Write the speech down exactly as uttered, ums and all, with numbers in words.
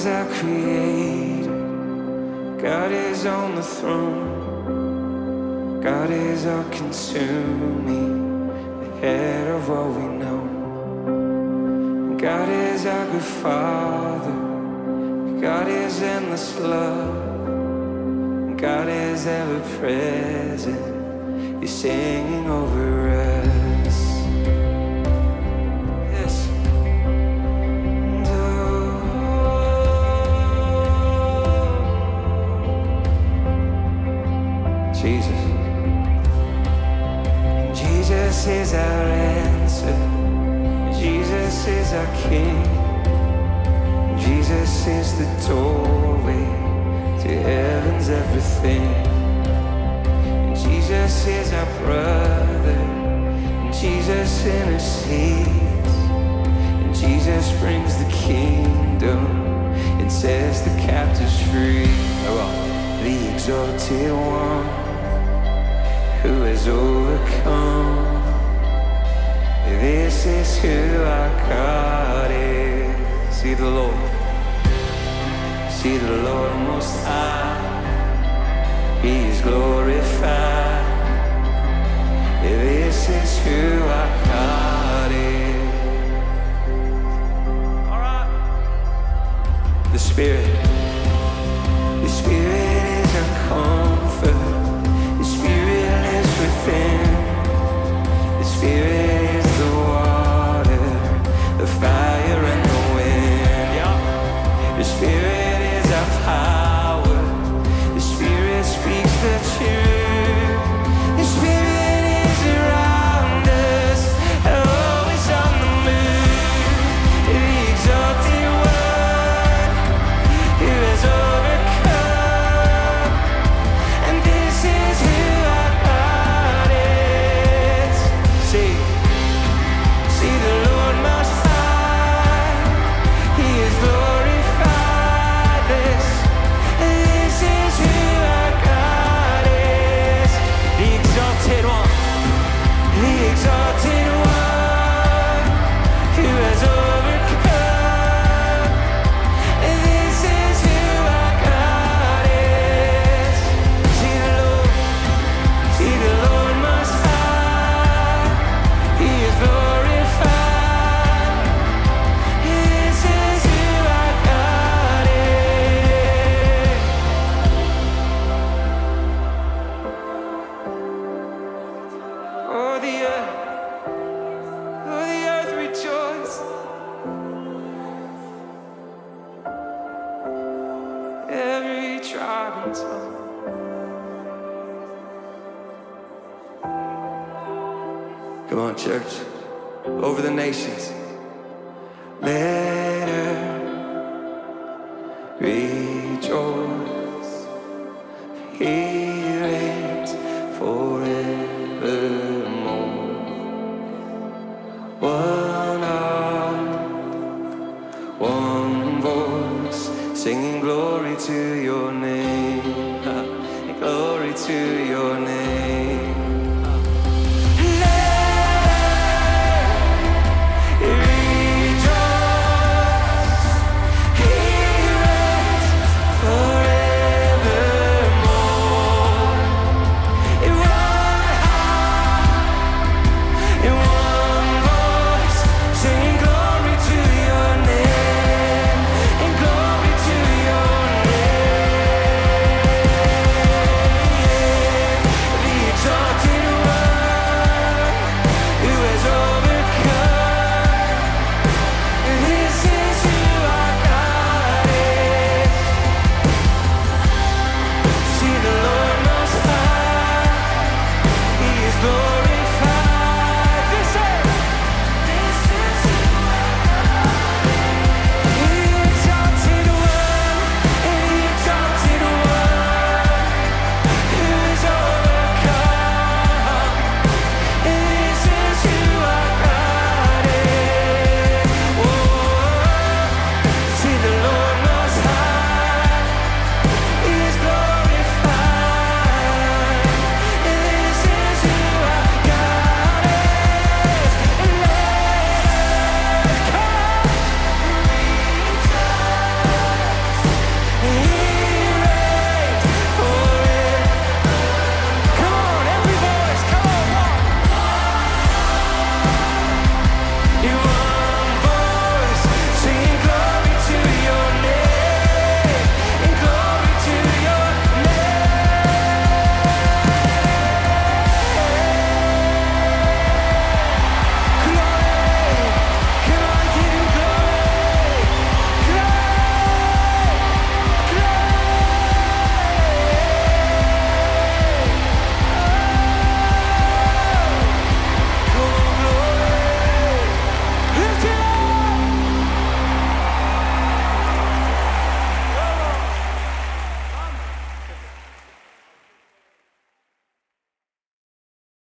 is our creator. God is on the throne. God is all consuming, the head of what we know. God is our good Father. God is endless love. God is ever present. He's singing over us. Yes. And oh, Jesus. And Jesus is our answer. Jesus is our King. Jesus is the doorway to heaven's everything. And Jesus is our brother. And Jesus intercedes. And Jesus brings the kingdom and sets the captives free. The exalted one who has overcome. This is who our God is. See the Lord. See the Lord Most High. He is glorified. This is who our God is. All right. The Spirit. The Spirit is our comfort. The Spirit lives within. The Spirit is the water, the fire and the wind. Yeah. The Spirit is our power. The Spirit speaks the truth. The Spirit is around us, always on the move. The exalted one who has overcome. And this is who our God is. See, see the Lord Most High. He is glorified. This, this is who our God is. The exalted one, the exalted one who has overcome. This is who our God is. See the Lord, see the Lord Most High. He is glorified. This is who our God is. Oh, the earth, oh, the earth rejoices. Every tribe and tongue. Come on, church. Over the nations. Let earth rejoice. Hear it forevermore. One heart, one voice, singing glory to your name. Glory to